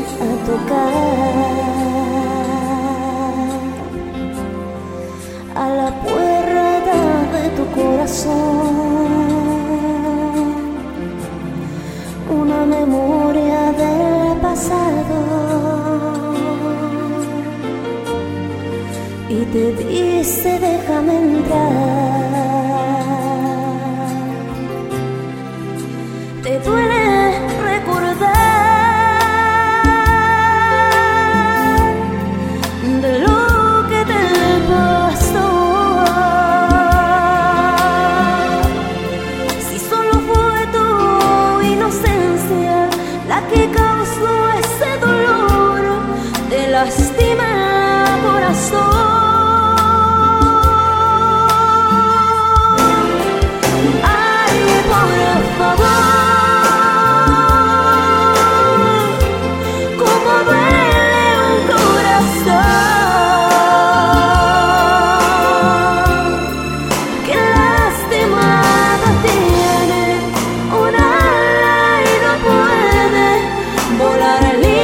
a tocar a la puerta de tu corazón, una memoria del pasado, y te dice déjame entrar. Te duele recordar de lo que te pasó. Si solo fue tu inocencia la que causó ese dolor, te lastima el corazón. Ay, por favor, cómo duele un corazón que lastimado tiene un ala y no puede volar libre.